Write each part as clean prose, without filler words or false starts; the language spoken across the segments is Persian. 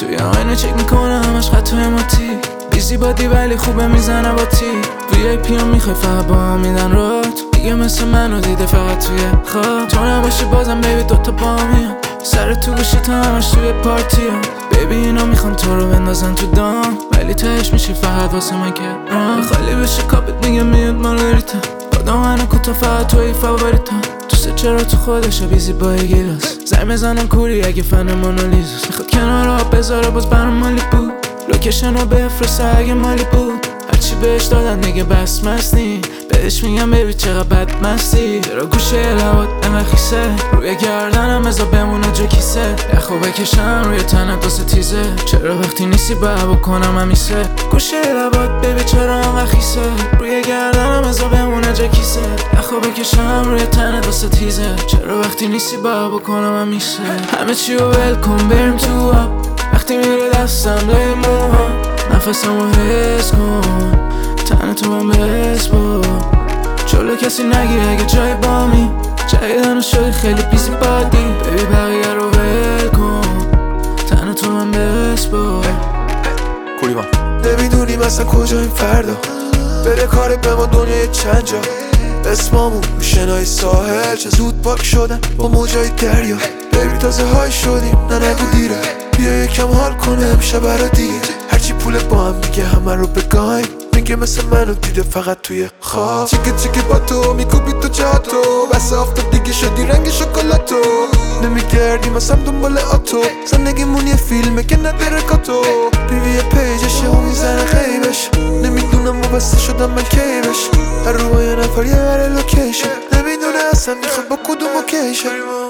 توی آینه چک میکنه همش خطای ماتی بیزی بادی ولی خوبه میزنه با تی VIP هم میخوای فقط با هم میدن رات دیگه مثل منو دیده فقط توی خواب تو نباشی بازم بیبی دوتا با میام سر تو گوشی تا همش توی پارتی هم بیبی اینا میخوان تو رو بندازن تو دام ولی تهش میشی فقط واسه من که خالی بشه کاپت میگه میاد مارگریتا با من کوتا فقط توی فاوریتا دوست چرا تو خودشه بیزی با گیلاس زنگ بزنم کوری اگه فن مونالیزاست میخواد کنار آب بذاره باز برام مالی بود لوکیشن رو بفرسته اگه مالی بود هرچی بهش دادن دیگه بس مستی بهش میگم بیبی چقدر بد مستی چرا گوشه لبات انقدر خیسه روی گردنم ازا بمونه جا کیسه یخو بکشم روی تنت واسه تیزه چرا وقتی نیستی باید بکنم همیشه گوشه لبات بیبی چرا انقدر خیسه روی گردنم ازا بمونه جا کیسه یخو بکشم روی تنت واسه تیزه چرا وقتی نیستی باید بکنم همیشه همه چی رو ول کن بریم تو آب وقتی میره دستم لای موها نفسمو حس کن تن تو من بس با جلو کسی نگی اگه جای بامی جایدن شدی خیلی بیزی بادی بیبی بقیه رو ول کن تن تو من بس با کوری من نمیدونیم اصلا کجاییم فردا بره کارت به ما دنیای چند جا اسمامون رو شنای ساحل چه زود پاک شدن با موجای دریا بیبی تازه های شدیم نه نگو دیره بیا یکم حال کنه امشب برا دیگه هرچی پول با هم میگه همه رو بگایم میگه مثل منو دیده فقط توی خواب چیکه با تو میکوبی تو چاتو بس آفتاب دیگه شدی رنگ شکلاتو نمیگردیم اصلا دنبال آتو زندگیمون یه فیلمه که نداره کاتو بیبی پیجشه و میزنه غیبش نمیدونم وابسته شدم من کیبش هر رو با یه نفر یه بره لوکیشن نمیدونه اصلا میخواد با کدوم اوکیشن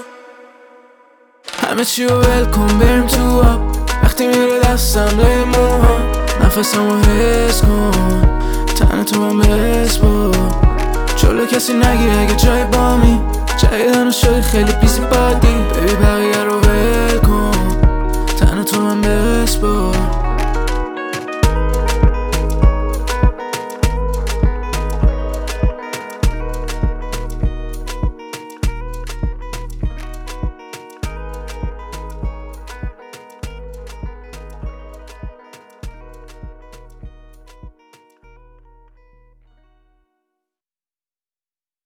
همه چی رو ول کن بریم تو آب وقتی میره دستم لای موها نفسمو حس کن تن تو من بس با جلو کسی نگی اگه جای بامی جایدن شدی خیلی بیزی بادی